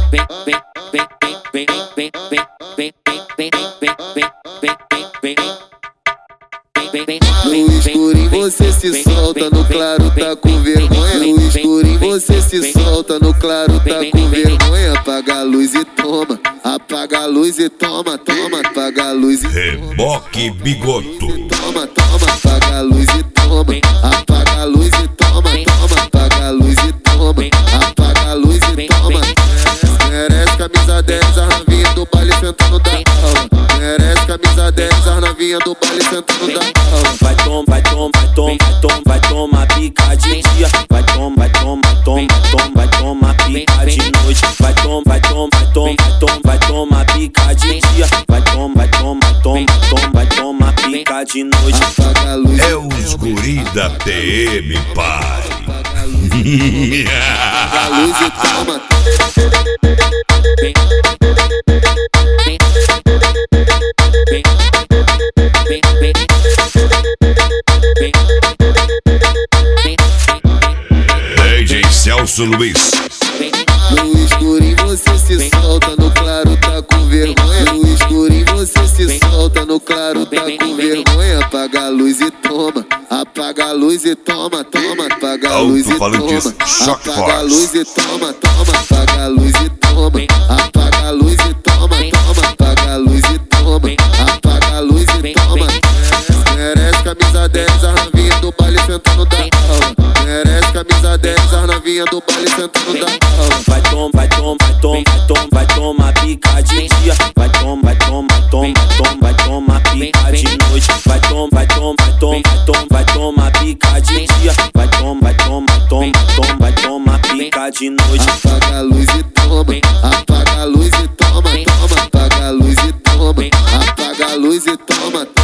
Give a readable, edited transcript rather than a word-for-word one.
No escurinho você se solta, no claro tá com vergonha. No escurinho você se solta, no claro tá com vergonha. Apaga a luz e toma, apaga a luz e toma, toma, apaga a luz e toma. Reboque Bigoto. Toma, toma, apaga a luz e toma, apaga a luz e toma, toma, apaga a luz e toma, apaga a luz e toma. Merece camisa 10, a novinha do baile sentando da aula. Merece camisa 10, a novinha do baile sentando da aula. Vai tom, vai tom, vai tom, vai tom, vai tomar pica de dia. Vai tom, vai tom, vai tom, vai tom, vai tomar pica de noite. Vai tom, vai tom, vai tom, vai tom, vai tomar pica de dia. Vai tom, vai tom, vai tom, vai tom, vai tomar pica de noite. Apaga a luz. É os guri da TM, pai. Apaga a luz e toma. DJ Celso Luiz. No escurinho você se solta, no claro tá com vergonha. No escurinho você se solta, no claro tá com vergonha. Apaga a luz e toma, apaga a luz e toma, toma, apaga a luz e toma. Apaga a luz e toma, toma, apaga a luz e toma. Apaga a luz e toma, toma, apaga a luz e toma. Apaga a luz e toma. Merece camisa 10, a novinha do baile sentando da aula. Merece camisa 10, a novinha do baile sentando da aula. Vai tom, vai tom, vai tom, vai tom, vai tomar pica de dia. Vai tom, vai tom, vai tom, vai tom, vai tomar pica de noite. Vai tom, vai tom, vai tom, vai tom, vai tomar pica de dia. Vai tom, vai tom, vai tom, vai tom, vai tomar pica de noite. Apaga a luz e toma, apaga a luz e toma, toma, apaga a luz e toma, apaga a luz e toma.